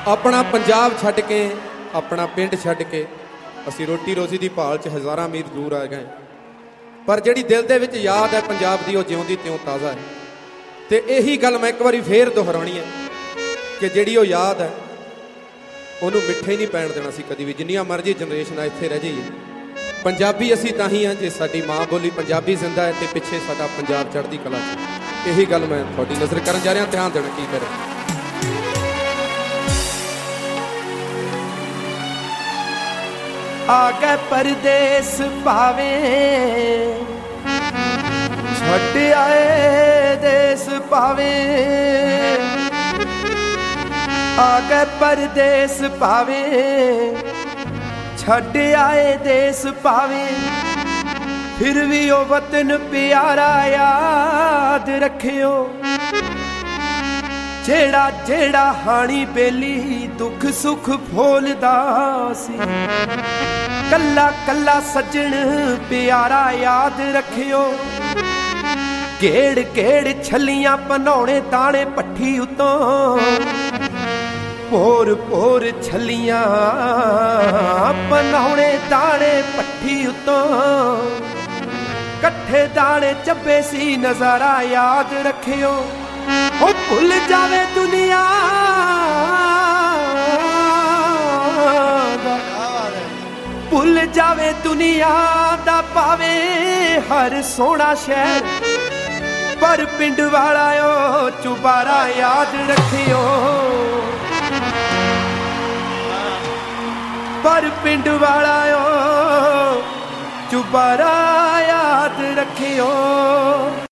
अपना पंजाब छड्ड के अपना पिंड छड्ड के असी रोटी रोजी की भाल च हज़ारां मील दूर आ गए, पर जिहड़ी दिल दे विच याद है पंजाब दी, वो जिउंदी त्यों ताज़ा है। तो यही गल मैं एक बारी फेर दोहरानी है कि जिहड़ी वो याद है उन्होंने मिठे ही नहीं पैण देना सी कदी भी, जिन्नियां मर्जी जनरेशन इत्थे रह जाइए। पंजाबी असी तां ही हाँ जे साडी माँ बोली पंजाबी जिंदा है, तो पिछे साडा पंजाब चढ़दी कला च। यही गल मैं तुहाडी नज़र करन जा रहा, ध्यान देना की करें। आ गए परदेस पावे छड्ड आए देस पावे, आ गए परदेस पावे छड्ड आए देस पावे, फिर भी ओ वतन प्यारा याद रखियो। जेड़ा जेड़ा हानी बेली दुख सुख फोलदा सी, कल्ला कल्ला सज्जन प्यारा याद रखियो। गेड़ गेड़ छलियां पनौने ताने पट्ठी उतों, पोर पोर छलियां पनौने ताने पट्ठी उतों, कट्ठे दाने चब्बे सी नजारा याद रखियो। ओ भुल जावे दुनिया भुल जावे दुनिया दा पावे हर सोना शहर, पर पिंड वाला ओ चुबारा याद रखियो। पर पिंड वाला ओ चुबारा याद रखियो।